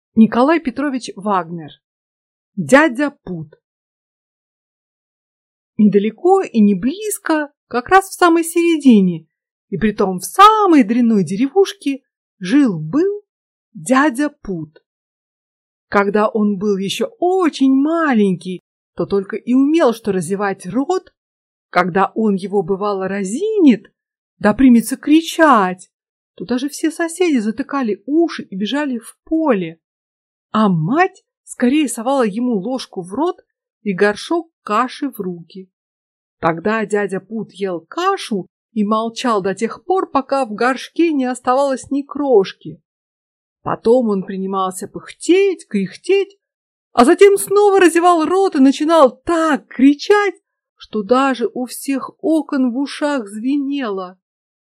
Николай Петрович Вагнер. Дядя Пут. Недалеко и не близко, как раз в самой середине, и притом в самой дрянной деревушке, жил-был дядя Пут. Когда он был еще очень маленький, то только и умел что разевать рот. Когда он его бывало разинет, да примется кричать, то даже все соседи затыкали уши и бежали в поле. А мать скорее совала ему ложку в рот и горшок каши в руки. Тогда дядя Пут ел кашу и молчал до тех пор, пока в горшке не оставалось ни крошки. Потом он принимался пыхтеть, кряхтеть, а затем снова разевал рот и начинал так кричать, что даже у всех окон в ушах звенело.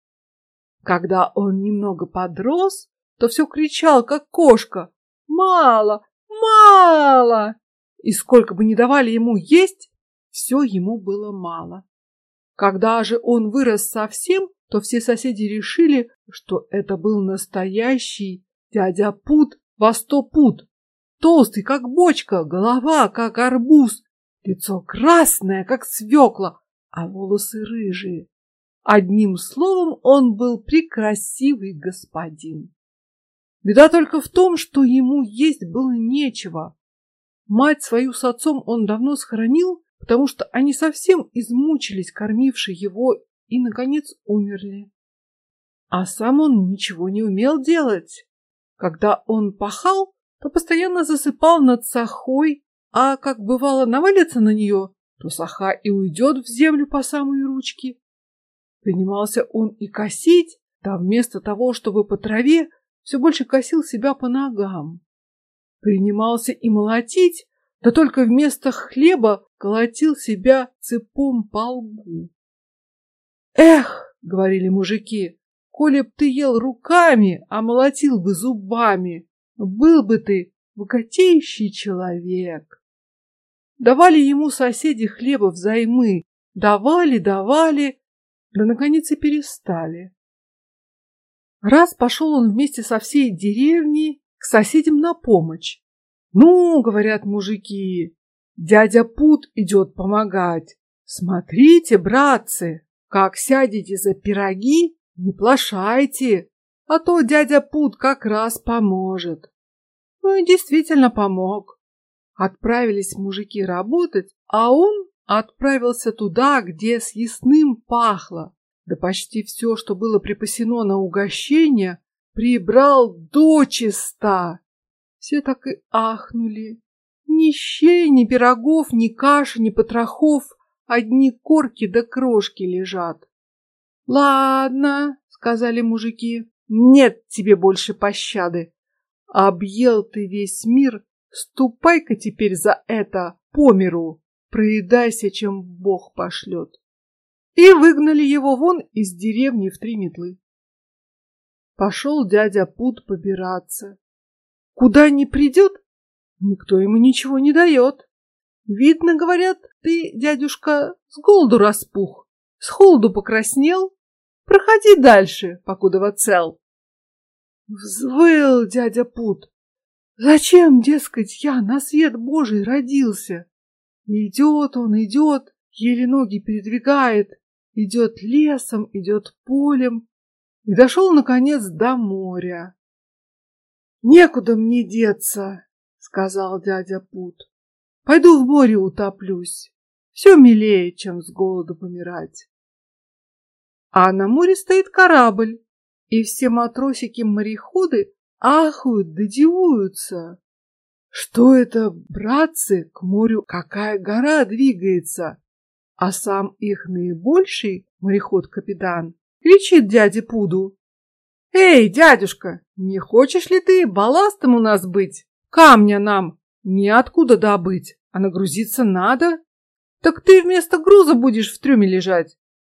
Когда он немного подрос, то все кричал, как кошка: «Мало! Мало!» И сколько бы ни давали ему есть, все ему было мало. Когда же он вырос совсем, то все соседи решили, что это был настоящий дядя Пут во 100 пуд. Толстый, как бочка, голова, как арбуз, лицо красное, как свекла, а волосы рыжие. Одним словом, он был прекрасивый господин. Беда только в том, что ему есть было нечего. Мать свою с отцом он давно схоронил, потому что они совсем измучились, кормивши его, и, наконец, умерли. А сам он ничего не умел делать. Когда он пахал, то постоянно засыпал над сахой, а как бывало навалится на нее, то саха и уйдет в землю по самые ручки. Принимался он и косить, да вместо того, чтобы по траве, все больше косил себя по ногам. Принимался и молотить, да только вместо хлеба колотил себя цепом по лбу. «Эх, — говорили мужики, — коли б ты ел руками, а молотил бы зубами, был бы ты богатейший человек». Давали ему соседи хлеба взаймы, давали, да наконец и перестали. Раз пошел он вместе со всей деревней к соседям на помощь. «Ну, — говорят мужики, — дядя Пут идет помогать. Смотрите, братцы, как сядете за пироги, не плашайте, а то дядя Пут как раз поможет». Ну и действительно помог. Отправились мужики работать, а он отправился туда, где съестным пахло. Да почти все, что было припасено на угощение, прибрал дочиста. Все так и ахнули. Ни щей, ни пирогов, ни каши, ни потрохов, одни корки да крошки лежат. «Ладно, — сказали мужики, — нет тебе больше пощады. Объел ты весь мир, ступай-ка теперь за это по миру, проедайся, чем Бог пошлет». И выгнали его вон из деревни в 3 метлы. Пошел дядя Пут побираться. Куда ни придет, никто ему ничего не дает. «Видно, — говорят, — ты, дядюшка, с голоду распух, с холоду покраснел. Проходи дальше, покуда цел». Взвыл дядя Пут. Зачем, дескать, я на свет Божий родился? Идет он, идет, еле ноги передвигает, идет лесом, идет полем и дошел, наконец, до моря. «Некуда мне деться, — сказал дядя Пут. — Пойду в море утоплюсь. Все милее, чем с голоду помирать». А на море стоит корабль, и все матросики-мореходы ахают да дивуются. Что это, братцы, к морю какая гора двигается? А сам их наибольший мореход-капитан кричит дяде Пуду: «Эй, дядюшка, не хочешь ли ты балластом у нас быть? Камня нам неоткуда добыть, а нагрузиться надо. Так ты вместо груза будешь в трюме лежать».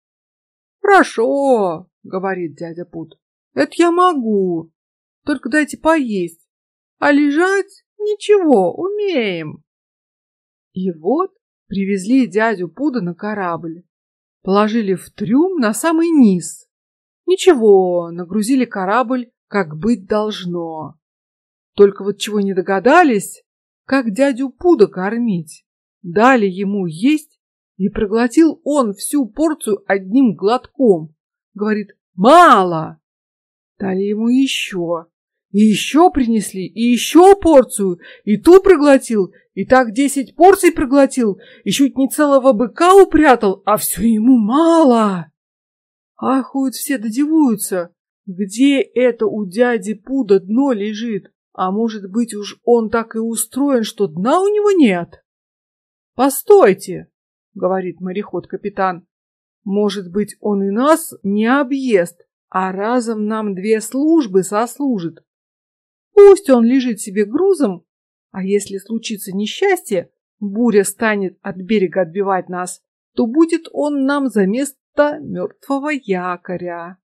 «Хорошо, — говорит дядя Пут, — это я могу, только дайте поесть, а лежать ничего, умеем». И вот привезли дядю Пуда на корабль, положили в трюм на самый низ. Ничего, нагрузили корабль, как быть должно. Только вот чего не догадались, как дядю Пуда кормить. Дали ему есть, и проглотил он всю порцию одним глотком. Говорит: мало. Дали ему еще. И еще принесли, и еще порцию, и ту проглотил, и так 10 порций проглотил, и чуть не целого быка упрятал, а все ему мало. Ахуют все, додивуются, где это у дяди Пуда дно лежит, а может быть уж он так и устроен, что дна у него нет. Постойте, говорит мореход-капитан, может быть он и нас не объест, а разом нам 2 службы сослужит. Пусть он лежит себе грузом, а если случится несчастье, буря станет от берега отбивать нас, то будет он нам за место мертвого якоря.